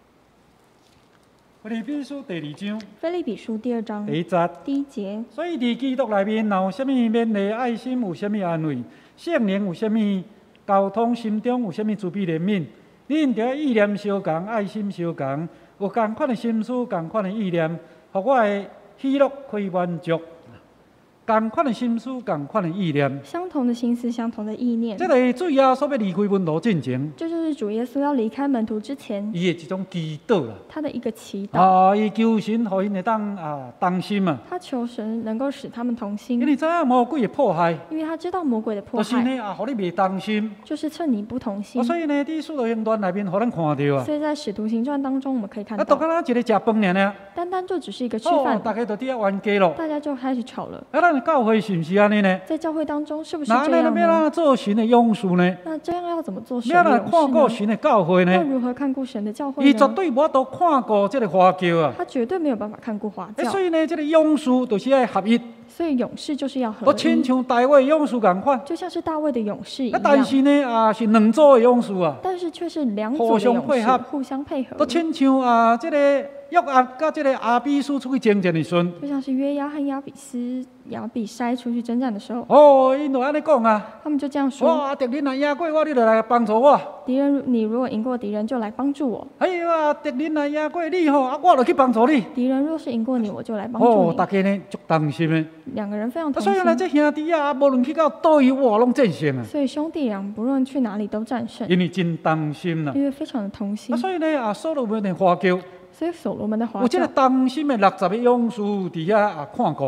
腓立比书第2章腓立比书第2章第1节。 第1节， 所以伫基督内面，若有啥物勉励、爱心，有啥物安慰，圣灵有啥物交通，心中有啥物慈悲怜悯，恁着意念相共，爱心相共，有共款的心思，共款的意念，互我的喜乐可以满足。共款的心思，共款的意念， 相同的心思，相同的意念， 这个主耶稣要离开门徒进前， 这就是主耶稣要离开门徒之前， 伊的一种祈祷啦。 他的一个祈祷。 伊求神，互因会当同心啊， 他求神能够使他们同因心， 为知影魔鬼的迫害， 因为他知道魔鬼的迫就是害， 呢互你袂同心。 就是趁你不同心。 所以呢，伫使徒行传内面，互咱看到啊。 所以在使徒行传当中，我们可以看都到， 敢若一个食饭尔， 单单就只是一个吃饭， 大家就伫遐冤家咯。 大家就开始吵了。 咱的教会是毋是安尼呢？ 在教会当中是不是那这样要呢？ 怎做神的勇士呢？ 那这样要怎么做神要来的勇士呢？ 看顾神的教会要呢？ 如何看顾神的教会伊绝呢？ 对无法度看顾这个华教啊。 他绝对没有办法看顾华教， 所以呢，这个勇士就是要合一， 所以勇士就是要合都亲一， 像大卫勇士共款。 就像是大卫的勇士一但样。 是呢，是两组的勇士啊， 但是却是两组互的勇士相配合互相配合， 都亲像这个约押甲这个亚比斯出去征战的时阵， 就像是约押和亚比筛出去征战的时候， 因就安尼讲啊， 他们就这样说： 敌人若赢过我，你就来帮助我。 敌人，你如果赢过敌人，就来帮助我； 敌人若赢过你我就去帮助你。 敌人若是赢过你，我就来帮助大你。 家呢足同心的。 两个人非常同所以呢， 心， 这兄弟无论去到倒位，拢战胜啊， 所以兄弟俩不论去哪里都战胜， 因为真同心啦。 因为非常的同心。 所以呢，所罗门的华教所以所罗门的华有这个教同心的60个勇士伫遐看顾。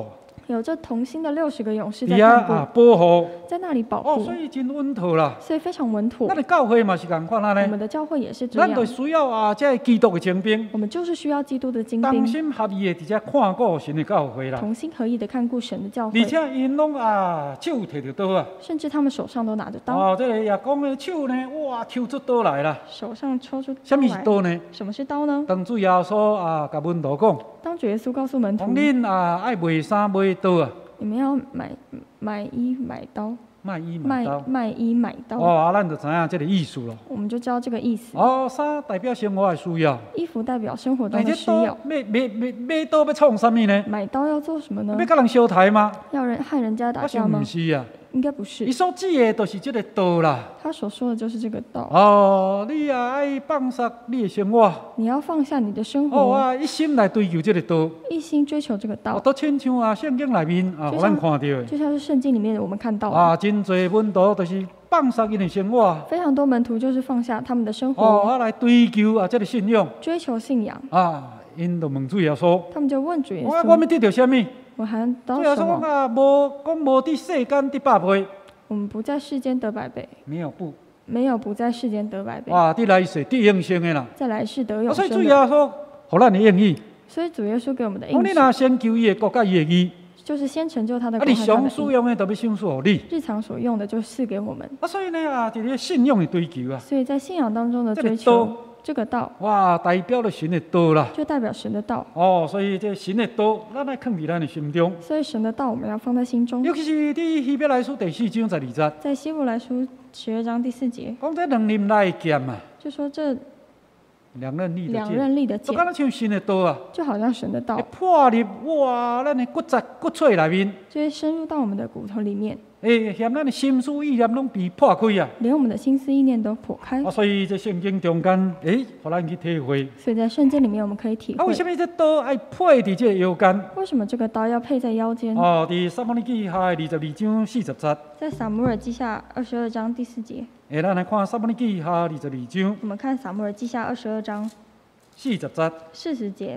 有这同心的60个勇士在伫遐看顾， 保护。 在那里保哦， 护， 所以真稳妥啦。 所以非常稳妥咱。的教会嘛是共款啊呢， 我们的教会也是这咱就样， 需要这基督的精兵， 我们就是需要基督的精同兵， 心合意的伫遮看顾神的教会啦。 同心合意的看顾神的教而会， 且因拢手摕着刀啊。 甚至他们手上都拿着刀， 哦，这个也讲的手呢，哇，抽出刀来啦。 手上抽出什么刀来。 是刀呢？ 什么是刀呢？ 当主耶稣甲门徒讲， 当主耶稣告诉门徒讲，恁爱卖衫买刀啊， 你们要买衣买刀， 卖衣买刀。 卖衣买刀， 哦，咱就知影这个意思咯。 我们就知道这个意思。 哦，衫代表生活的需要， 衣服代表生活中但这刀的需要， 买刀要创什么呢？ 买刀要做什么呢要？甲人相杀吗？ 要害人家打我想架吗不？是啊， 应该不是伊，所指的就是这个刀啦。 他所说的就是这个刀。 哦，你也爱放下你的生活， 你要放下你的生哦， 活， 啊，一心来追求这个刀。 一心追求这个哦， 道， 都亲像圣经内面互咱看到的。 就像是圣经里面我们看到的， 啊，真侪门徒就是放下因的生活， 非常多门徒就是放下他们的生哦， 活， 来追求这个信仰追求信仰。 啊，因就问主耶稣， 他们就问主耶我要稣得到什么？：“ 我还得主耶稣讲到什么？ 啊，无伫世间得百倍， 我们不在世间得百倍， 没有不， 没有不在世间得百倍， 哇，伫来世得永生的啦。 在来世得啊， 永所以主耶生的。 稣互咱的应许， 所以主耶稣给我们的讲你应许， 若先求伊的国甲伊的义， 就是先成就他的啊，你国和他的上使义， 用的就要赏赐互你。 日常所用的就赐给我们。 啊，所以呢伫咧信仰的追求啊， 所以在信仰当中的这个追求道， 这个道哇，代表了神的道啦。 就代表神的道。 哦，所以这神的道，咱爱放伫咱的心中。 所以神的道我们要放在心中。 尤其是伫希伯来书第4章12节， 在希伯来书12章第4节讲这两刃来的剑啊， 就说这两刃利的两剑， 刃利的剑就敢若像神的刀啊， 就好像神的道会，破入哇咱的骨髓内面， 就会深入到我们的骨头里面， 会嫌咱的心思意念拢被破开啊。 连我们的心思意念都破开。 啊，所以这圣经中间，互咱去体会。 所以在圣经里面我们可以体啊，为会什么这刀爱配伫这个腰间？ 为什么这个刀要配在腰间。 哦，伫撒母耳记下的22章40节， 在撒母耳记下22章第4节， 咱来看撒母耳记下22章我们看撒母耳记下22章 40节 40节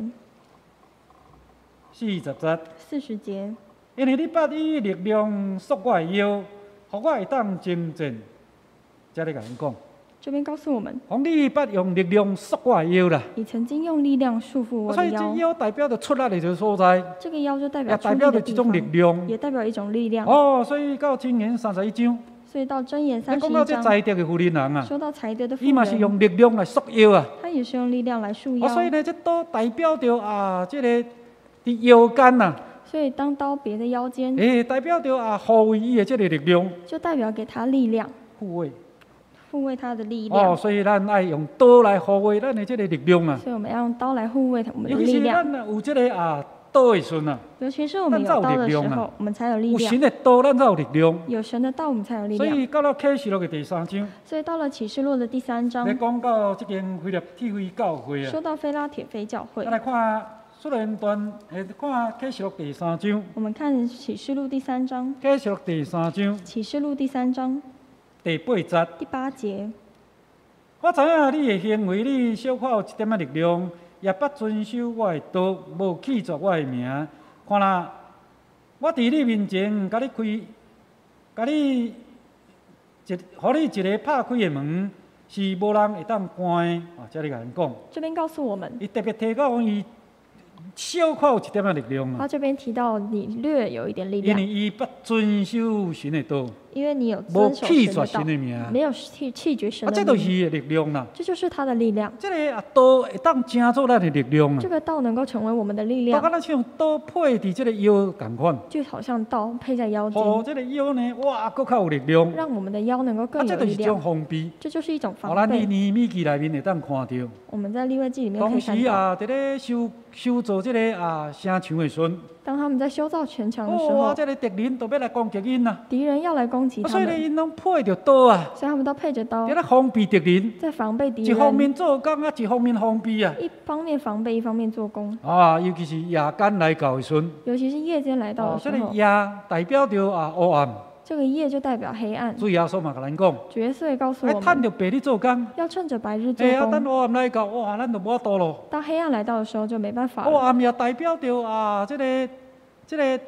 ，40节。 40节， 因为你把伊力量束我的腰，互我会当征战。才咧甲因讲， 这边告诉我们， 讲你捌用力量束我的腰啦。 你曾经用力量束缚我所以这的腰， 腰代表着出力的一个所在， 这个腰就代也表出力代表着一的地方， 种力量。 也代表一种力量。 哦，所以到箴言31章， 所以到箴言讲到 31章， 这才德的妇人人啊， 说到才德的妇伊嘛是人， 用力量来束腰啊。 他也是用力量来束腰。 所以呢，这都代表着这个伫腰间呐， 所以当刀别在腰间， 代表着护卫伊的这个力量， 就代表给他力量， 护卫。 护卫他的力量。 哦，所以咱爱用刀来护卫咱的这个力量啊。 所以我们要用刀来护卫我们的尤其是力量， 咱有这个刀的时阵啊， 尤其是我们有咱才有刀的时力量啊候，我们才有力有量。 神的刀，咱才有力量。 有神的道，我们才有力所量。 以到了启示录的第3章， 所以到了启示录的第3章咧，讲到这间腓立体会教会啊， 说到菲拉铁非教会咱，来看出人段，看启示录第3章， 我们看启示录第3章， 启示录第3章启示录第3章第8节。 第8节， 我知影你的行为，你小可有一点仔力量，也不遵守我的道，无记住我的名。看啦，我伫你面前，甲你开，甲你互你一个拍开的门，是无人会当关的。啊，这里甲人讲， 这边告诉我们， 伊特别提到讲伊小可有一点仔力量啊， 他这边提到你略有一点力量因为，伊不遵守神的道， 因为你有无遵守弃绝神的道， 神的名。 没有弃绝神啊， 的这就是命， 伊的力量啦。 这就是他的力量。 这个刀会当成做咱的力量啊这。个道能够成为我们的力都量， 敢若像刀配伫这个腰共款， 就好像刀配在腰间， 互这个腰呢，哇，更较有力量。 让我们的腰能够啊， 更这就是一种有力量。 封闭， 这就是一种互咱伫防备。 尼米记内面会当看到。 我们在利未记里面可当以看到， 时伫咧修造这个城墙的时阵， 当他们在修造城墙的时哇， 候， 这个敌人都要来攻击因呐。 敌人要来攻击啊，所以呢， 他们， 因拢配着刀啊， 所以他们都配着刀伫，咧封闭敌人， 在防备敌一方人， 面做工啊，一方面封闭啊。 一方面防备，一方面做工。 啊，尤其是夜间来到的时阵， 尤其是夜间来到的时候， 这个夜代表着黑暗。 这个夜就代表黑暗。 主耶稣嘛，甲咱讲， 主耶稣也告诉爱我们， 趁着白日做工。 要趁着白日做啊，等工。 黑暗来到，哇，咱就无法度咯。 当黑暗来到的时候，就没办法黑了。 暗也代表着这个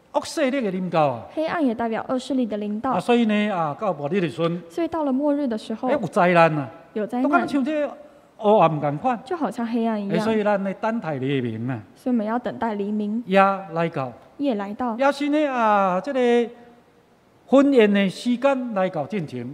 恶势力的临到啊。 黑暗也代表恶势力的临到。 所以呢到末日的时阵， 所以到了末日的时候， 有灾难啊， 有灾都敢难， 像这黑暗共款。 就好像黑暗一样。 所以咱呢等待黎明啊， 所以我们要等待黎明， 夜来到， 夜来到， 也是呢这个婚宴的时间来到进前，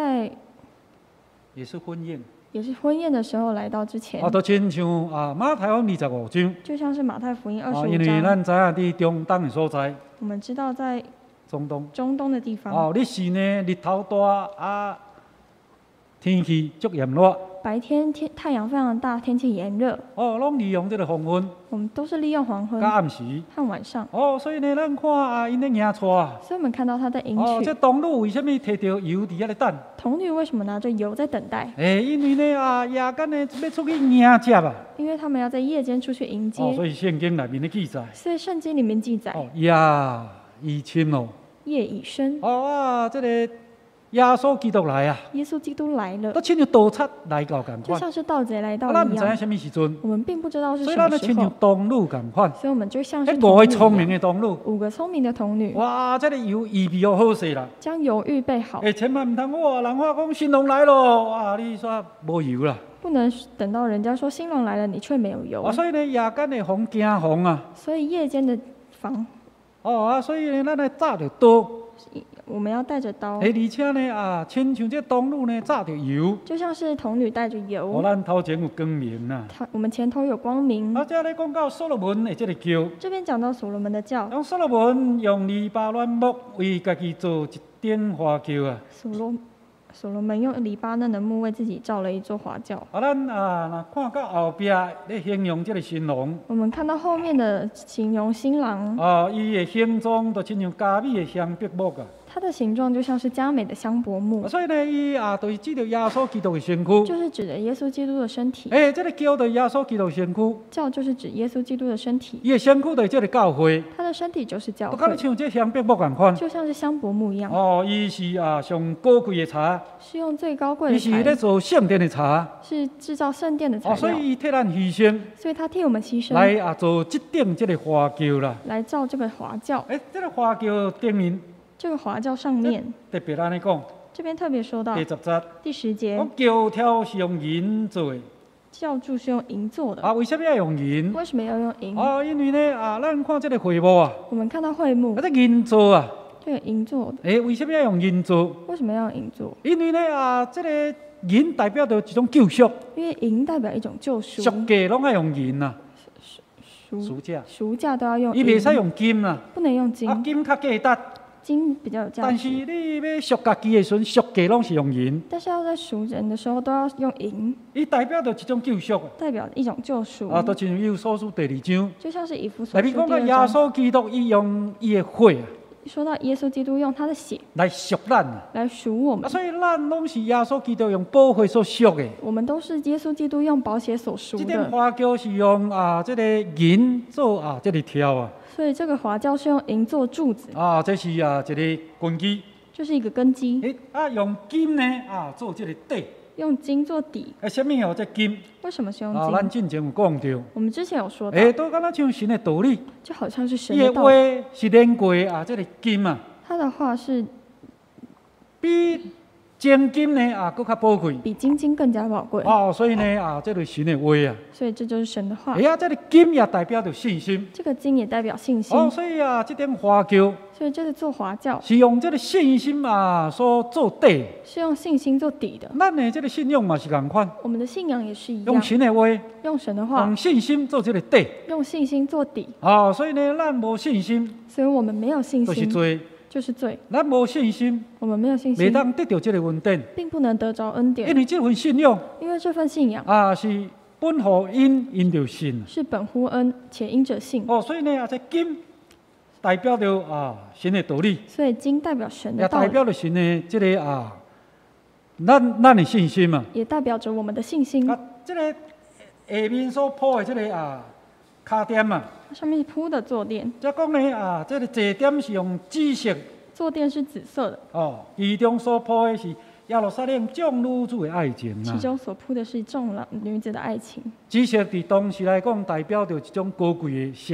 也是婚宴。 也是婚宴的时候来到之前， 都亲像马太福音25章， 就像是马太福音25 因为章。 咱知影伫中东的所在， 我们知道在中东的地方， 你是呢日头大天气足炎热， 白天太阳非常大，天气炎热， 拢利用这个黄昏， 我们都是利用黄昏甲暗时， 和晚上。 所以呢，咱看因咧迎娶， 所以我们看到他在迎娶。 这童女为什么摕着油伫遐咧等？ 童女为什么拿着油在等待？ 因为呢夜间呢要出去迎接啊。 因为他们要在夜间出去迎接。 所以圣经内面的记载。 所以圣经里面记载。 夜已深咯。 夜已深。 这个耶稣基督来啊！ 耶稣基督来了， 都亲像盗贼来到共款， 就像是盗贼来到一样。 咱唔知影什么时阵， 我们并不知道是什么时候。 所以咱就亲像童女共款。 所以我们就像是 5个聪明的童女 ，5个聪明的童女。 哇，这个油预备好势啦！ 将油预备好。 千万唔通人话讲新郎来咯，哇，你说无油啦。 不能等到人家说新郎来了，你却没有油。 所以呢，夜间的风惊风啊。 所以夜间的房。 所以呢，咱来炸着刀。 我们要带着刀， 而且呢亲像这童女呢炸着油， 就像是童女带着油。 咱头前有光明呐， 我们前头有光明。 这里讲到所罗门的这个教， 这边讲到所罗门的教， 所罗门用黎巴嫩木为家己做一顶花轿啊。 所罗门用黎巴嫩的木为自己造了一座华轿。 咱看到后壁咧形容这个新郎， 我们看到后面的形容新郎， 伊的形状就亲像佳美的香柏木啊。 它的形状就像是佳美的香柏木。 所以呢，伊就是指着耶稣基督的身躯， 就是指着耶稣基督的身体。 这个教就是耶稣基督的身躯， 教就是指耶稣基督的身体。 伊的身躯就是这个教会， 他的身体就是教会， 就像这香柏木共款， 就像是香柏木一样。 伊是上高贵的茶， 是用最高贵的茶， 伊是咧做圣殿的茶， 是制造圣殿的材料。 所以伊替咱牺牲， 所以他替我们牺牲， 来做这顶这个花轿啦， 来造这个华轿。 这个花轿顶面。 这个华轿上面特别安尼讲， 这边特别说到第10节， 轿条是用银做的， 轿柱是用银做的。 为什么要用银？ 为什么要用银？ 因为呢咱看这个会幕啊， 我们看到会幕， 这银做啊， 这个银做的。 为什么要用银做？ 为什么要用银做？ 因为呢这个银代表着一种救赎， 因为银代表一种救赎。 赎价拢要用银呐， 赎价都要用伊银， 袂使用金啦， 不能用金， 金较价值。 金比较有价值， 但是你要赎家己的时阵，赎价拢是用银。 但是要在赎人的时候都要用银。 伊代表着一种救赎， 代表一种救赎。 就像以弗所书第2章， 就像是以弗所书第2章。 内面讲到耶稣基督伊用伊的血啊， 说到耶稣基督用他的血来赎咱啊， 来赎我们。 所以咱拢是耶稣基督用宝血所赎的。 我们都是耶稣基督用宝血所赎的。 这顶花轿是用这个银做这个条啊。 所以这个华轿是用银做柱子。 这是一个根基。 就是一个根基。 用金呢做这个底。 用金做底。 什么这金？ 为什么是用金？ 咱之前有讲到。 我们之前有说到。 都敢若像神的道理。 就好像是神的道理。 伊的话是连过这个金啊。 他的话是比真金呢更较宝贵， 比金金更加宝贵。 所以呢这就是神的话啊。 所以这就是神的话。 这个金也代表着信心。 这个金也代表信心。 所以这顶花轿。 所以这个做华轿是用这个信心所做底。 是用信心做底的。 咱的这个信仰嘛是同款。 我们的信仰也是一样。 用神的话。 用神的话。 用信心做这个底。 用信心做底。 所以呢，咱无信心。 所以我们没有信心。 就是罪。 就是罪。 咱无信心， 我们没有信心， 袂当得到这个恩典， 并不能得着恩典。 因为这份信仰， 因为这份信仰是本乎因，因着信， 是本乎恩，且因着信。 所以呢，这金代表着神的道理， 所以金代表神的道理， 也代表着神的这个咱的信心嘛， 也代表着我们的信心。 这个下面所铺的这个卡垫嘛。 上面铺的坐垫， 即讲呢这个坐垫是用紫色， 坐垫是紫色的。 其中所铺的是耶路撒冷众女子的爱情其中所铺的是众女子的爱情。 紫色伫当时来讲，代表着一种高贵的色啊。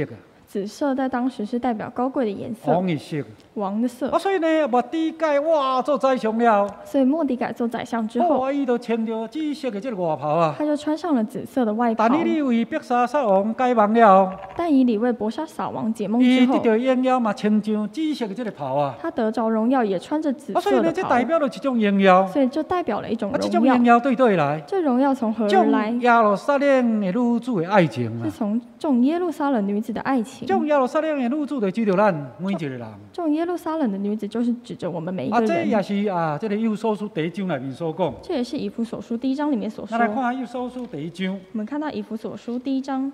紫色在当时是代表高贵的颜色， 王的色。 王的色。 所以呢，末底改哇做宰相了， 所以末底改做宰相之后， 伊就穿着紫色的这个外袍啊。 他就穿上了紫色的外袍。 但你为伯沙撒王解梦了， 但以理为伯沙撒王解梦之伊后， 得到荣耀嘛，穿上紫色的这个袍啊。 他得着荣耀，也穿着紫所以呢， 色的袍。 这代表了一种荣耀。 所以就代表了一种这种荣耀。 荣耀对对来， 这荣耀从何而种来？ 耶路撒冷的女子的爱情啊。 是从种耶路撒冷女子的爱情。 种耶路撒冷的女子就指着咱每一个人。 种耶路撒冷的女子就是指着我们每一个这人。 也是这个以弗所书第1章里面所讲。 这也是以弗所书第1章里面所说。 咱来看以弗所书第1章。 我们看到以弗所书第1章。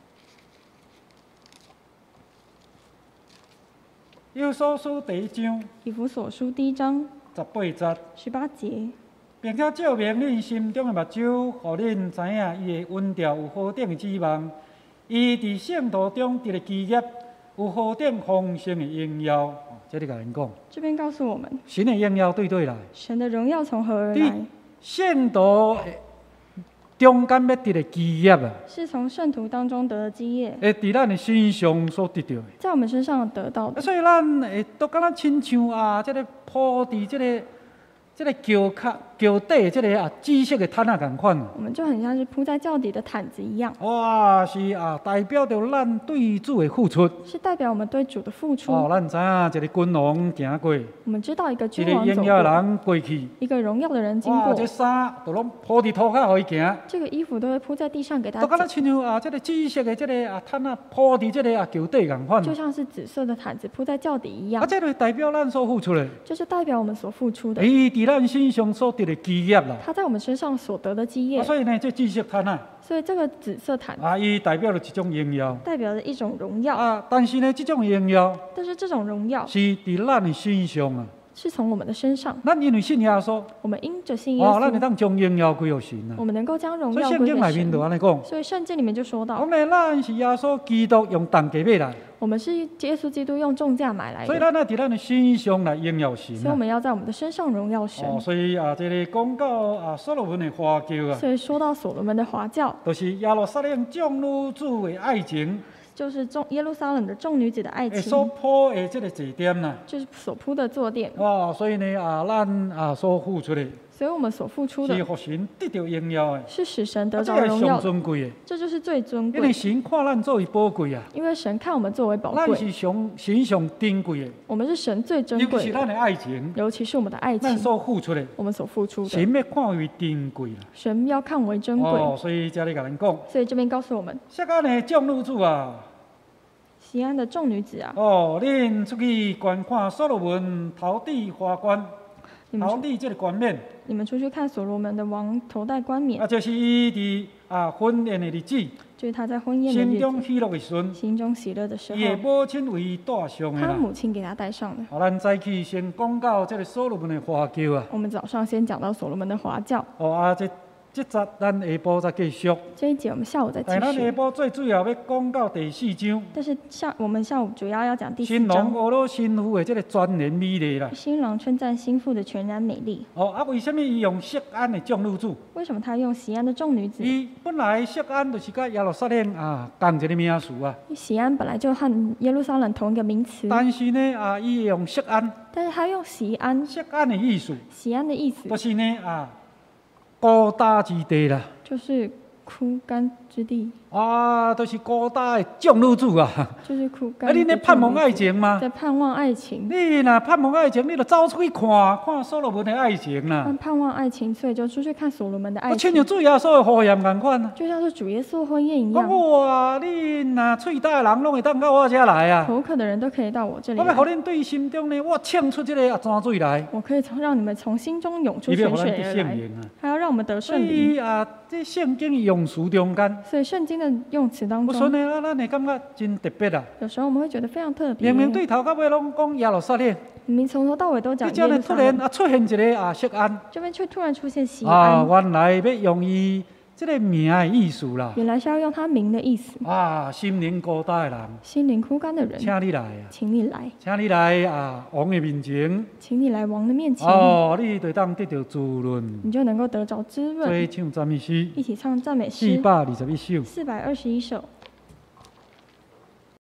以弗所书第1章。 以弗所书第1章。 18节。 18节。 并且照明恁心中的目睭，互恁知影伊的温调有何等的指望，伊伫圣徒中得的基业有何等丰盛的荣耀。这里甲人讲， 这边告诉我们， 神的荣耀对对来， 神的荣耀从何而来？ 圣徒中间要得的基业啊， 是从圣徒当中得的基业， 会伫咱的身上所得到的。 在我们身上得到的。 所以咱会都敢若亲像这个铺伫这个桥底这个紫色的毯仔共款。 我们就很像是铺在轿底的毯子一样。 哇，是代表着咱对主的付出。 是代表我们对主的付出。 咱知影一个君王行过， 我们知道一个君一个王走荣耀的过， 人过去， 一个荣耀的人经哇， 过， 这衫都拢铺伫涂骹，互伊行。 这个衣服都会铺在地上给他都敢若走， 亲像这个紫色的这个毯仔铺伫这个桥底共款。 就像是紫色的毯子铺在轿底一样。 这就代表咱所付出的。 这是代表我们所付出的。 伊伫咱身上所得的基业啦。 他在我们身上所得的基业。 所以呢，这紫色毯仔所以这个紫色毯伊代表了一种荣耀。 代表着一种荣耀。 但是呢，这种荣耀但是这种荣耀是伫咱的身上啊。 是从我们的身上。 咱因为信耶稣， 我们因着信耶咱会稣， 当将荣耀归给神啊。 我们能够将荣所以耀归给圣经内面就神。 安尼讲。 所以圣经里面就说到， 讲呢，咱是耶稣基督用重价买来， 我们是耶稣基督用重价买来所以的， 咱要伫咱的身上来荣耀神所以我啊。 们要在我们的身上荣耀神。 所以这个讲到所罗门的花轿啊， 所以说到所罗门的华教， 就是耶路撒冷众女子的爱情， 就是耶路撒冷的众女子的爱所情， 铺的这个坐垫啦。 就是所铺的坐垫。 所以呢，咱所付出的， 所以我们所付出的是互神得到荣耀的， 是使神得这个是上着荣耀的， 尊贵的。 这就是最尊因为贵。 神看咱作为宝贵啊， 因为神看我们作为宝咱贵， 是神上珍贵的， 我们是神最珍贵的， 尤其是咱的爱情， 尤其是我们的爱咱情， 所付出的， 我们所付出的， 神要看为珍贵啦。 神要看为珍贵。 所以这里甲咱讲， 所以这边告诉我们， 昔安的众女子啊， 西安的众女子啊， 恁出去观看所罗门头顶花冠，头你们出顶这个冠冕， 你们出去看所罗门的王头戴冠冕， 就是伊伫婚宴的日子， 就是他在婚宴的日子， 心中喜乐的时阵， 心中喜乐的时伊的候， 母亲为伊戴上的他啦。 母亲给他戴上的。 咱早起先讲到这个所罗门的花轿啊， 我们早上先讲到所罗门的华教， 这节咱下晡再继续。 这一节我们下午再继但咱下续。 晡最主要要讲到第4章， 但是我们下午主要要讲第4 新郎章， 俄罗新妇的这个全然美丽啦。 新郎称赞新妇的全然美丽。 为什么伊用锡安的众女子？ 为什么他用西安的众女子？ 伊本来锡安就是甲耶路撒冷同一个名词啊， 西安本来就和耶路撒冷同一个名词， 但是呢伊用锡安， 但是他用西安， 锡安的意思西安的意思就是呢孤单之地啦。 就是枯干之地， 就是孤单的众女子啊。 就是枯干。 你咧盼望爱情吗？ 在盼望爱情， 你若盼望爱情，你就走出去看所罗门的爱情啦。 盼望爱情，所以就出去看所罗门的爱情， 亲像主耶稣的婚宴共款啊。 就像是主耶稣的婚宴一样。 你若喙焦的人，拢会当到我这来啊。 口渴的人都可以到我这里来。 我要互恁对心中呢，我呛出这个泉水来。 我可以让你们从心中涌出泉水而来，还要让我们得圣灵。 所以这圣经用词中间， 所以圣经的用词当中， 咱会感觉真特别啊。 有时候我们会觉得非常特别。 明明对头到尾拢讲耶路撒冷， 明明从头到尾都讲耶路撒突然冷， 出现一个锡安， 这边却突然出现西安。 原来要用伊这个名的意思啦。 原来是要用他名的意思。 心灵孤单的人， 心灵枯干的人， 请你来啊！ 请你来， 请你来王的面前。 请你来王的面前。 你就当得到滋润， 你就能够得着滋润。 所以唱赞美诗， 一起唱赞美诗 421首。 421首。